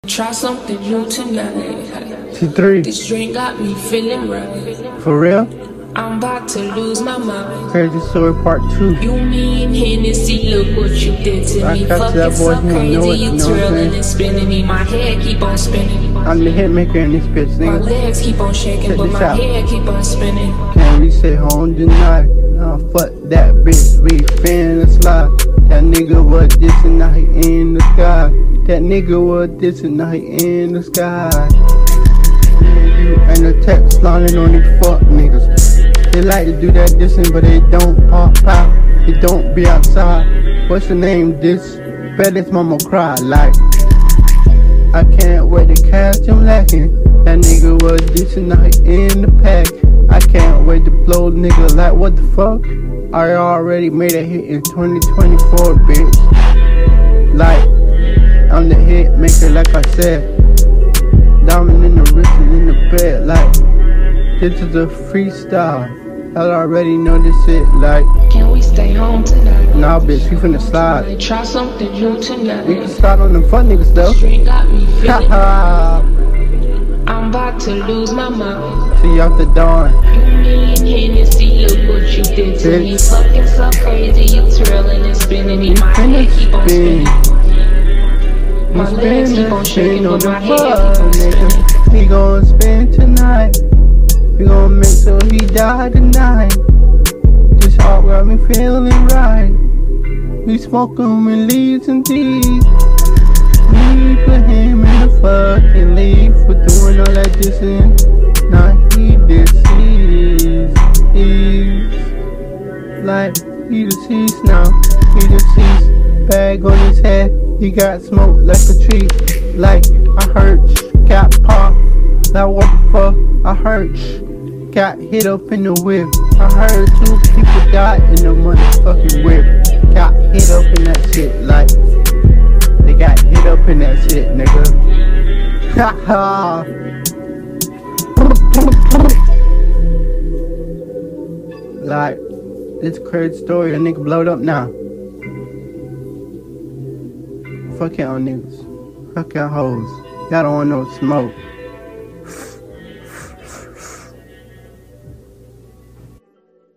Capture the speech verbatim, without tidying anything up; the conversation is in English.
Try something new tonight. T three. This drink got me feeling right. For real? I'm about to lose my mind. Crazy Story Part two. You mean Hennessy, look what you did to I me. got to that Fucking boy, so he crazy, know it, you you know what I'm twirling saying? and spinning me. My head keep on spinning. I'm the hitmaker in this bitch, My nigga. legs keep on shaking, Check but this my out. head keep on spinning. Can't we sit home tonight? Nah, fuck that bitch, we finna slide. That nigga was dissing, now he in the sky. That nigga was dissing, now he in the sky. You and the text lining on these fuck niggas. They like to do that dissing, but they don't pop out. They don't be outside. What's the name? This baddest mama cry like. I can't wait to catch him lacking. That nigga was dissing, now he in the pack. I can't wait to blow nigga like what the fuck? I already made a hit in twenty twenty-four, bitch. Like, I'm the hit maker, like I said. Diamond in the wrist and in the bed, like. This is a freestyle. I already know this shit, like. Can we stay home tonight? Nah, bitch, we finna slide. Try something new tonight. We can slide on them fun niggas, though. This drink got me feeling right. Haha. I'm about to lose my mind. See you after dawn. You mean Hennessy, look what you did to me. Bitch. Fucking so crazy, you twirling and spinning me. My finna head keep on spin. spinning. My We legs keep on spin shaking, on but the my head keep fuck, on spinning. nigga. We gon' spin tonight. We gon' make sure he die tonight. This heart got me feeling right. We smoking with leaves and tea. We put him in the fucking leaf for doing all that dissing. Now he deceased. He's like, he deceased now. He deceased. Bag on his head. He got smoked like a tree. Like, I heard got popped. Like, what the fuck? I heard got hit up in the whip. I heard two people died in the motherfucking whip. Got hit up in that shit. Like, they got hit up in that shit, nigga. Haha. Like, this crazy story, a nigga blowed up now. Fuck y'all niggas. Fuck y'all hoes. Y'all don't want no smoke.